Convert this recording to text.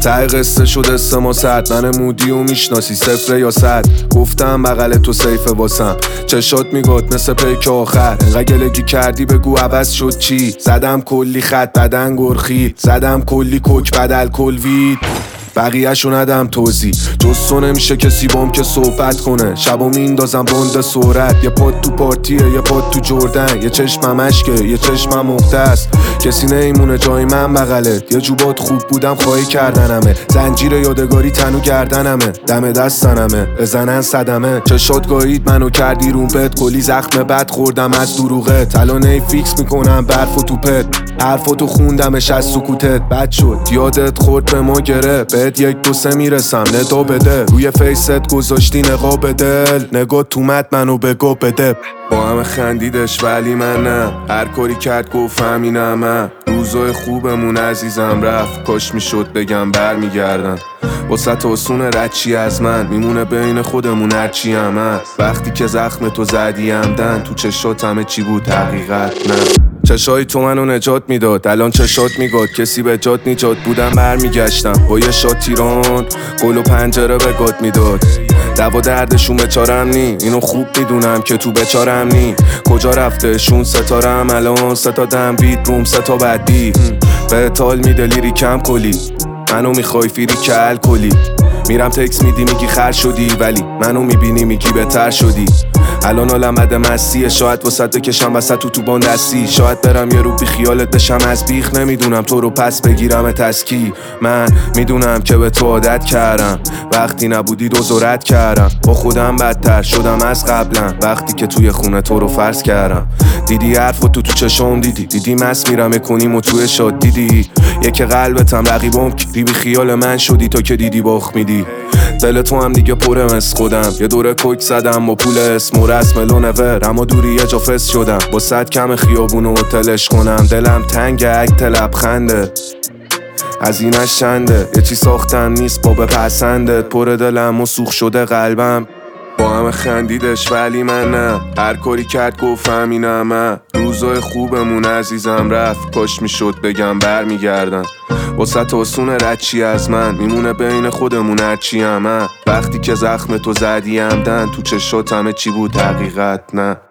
ته قصه شده 3 ماه سرد. من مودی و میشناسی 0 یا 100. گفتم بغل تو سیفه واسم، چشات میگفت مثل پیک آخر. انقدر گلگی کردی بگو عوض شد چی. زدم کلی خط بدن گرخید، زدم کلی کوک بدل کل وید. بقیه‌شو ندم توضیح، جز تو نمیشه کسی بام که صحبت کنه. شبا میندازم بند سرعت، یه پاد تو پارتیه یه پاد تو جردن. یه چشمم اشکه یه چشمم مختص، کسی نیمونه جای من بغلت. یه جوبات خوب بودم خواهی کردنمه، زنجیر یادگاری تنو گردنمه. دم دستنمه بزنن صدمه، چشات گاهید منو کردی رومپت. کلی زخم بد خوردم از دروغت، الان ای فیکس میکنم برف و توپت. حرفاتو خوندمش از سکوتت، بد شد یادت خورد به ما گره. بهت 1 2 3 میرسم ندا بده، روی فیست گذاشتی نقاب دل. نگاه تومت منو بگو بده. با همه خندیدش ولی من نه، هر کاری کرد گفت همینمه. روزای خوبمون عزیزم رفت، کاش میشد بگم برمیگردن. واسه آسونه رچی از من میمونه بین خودمون هرچی هم هست. وقتی که زخم تو زدی همدن، تو چشات همه چی بود حقیقت نه. چشای تو منو نجات میداد، الان چشات میگاد کسی به جات نیجات. بودم برمیگشتم با یه شات تیران، گل و پنجره به گات میداد. دوا دردشون بچارم نی، اینو خوب میدونم که تو بچارم نی. کجا رفته شون ستارم الان، 3 تا دم بیت روم 3 تا بدی. به تال میده لیری کم کلی، منو میخوای فیری که الکلی. میرم تکس میدی میگی خر شدی، ولی منو میبینی میگی بهتر شدی. الان عالمد مسیه، شاید واسط بکشم وسط تو بان دستی. شاید برم یه رو بی خیالت بشم از بیخ، نمیدونم تو رو پس بگیرم تسکی. من میدونم که به تو عادت کردم، وقتی نبودی دوزارت کردم. با خودم بدتر شدم از قبلا، وقتی که توی خونه تو رو فرض کردم. دیدی حرفو تو چشام دیدی مس میرم کنیم و توی شاد دیدی. یک قلبتم رقیبم که بی خیال من شدی تا که دیدی باخ میدی. دل تو هم دیگه پره مثل خودم، یه دوره کوک زدم با پول اسم و رسم لونور. اما دوری یه جا فس شدم با 100 کم خیابون و تلش کنم. دلم تنگ اکت لبخنده، هزینه‌اش چنده. یه چی ساختم نیست با بپسندت، پر دلم و سوخ شده قلبم. با همه خندیدش ولی من نه، هر کاری کرد گفت همینمه. روزای خوبمون عزیزم رفت، کاش میشد بگم برمیگردن. واسه آسونه رچی از من میمونه بین خودمون هرچی همه. وقتی که زخم تو زدی همدن، تو چشات همه چی بود حقیقت نه.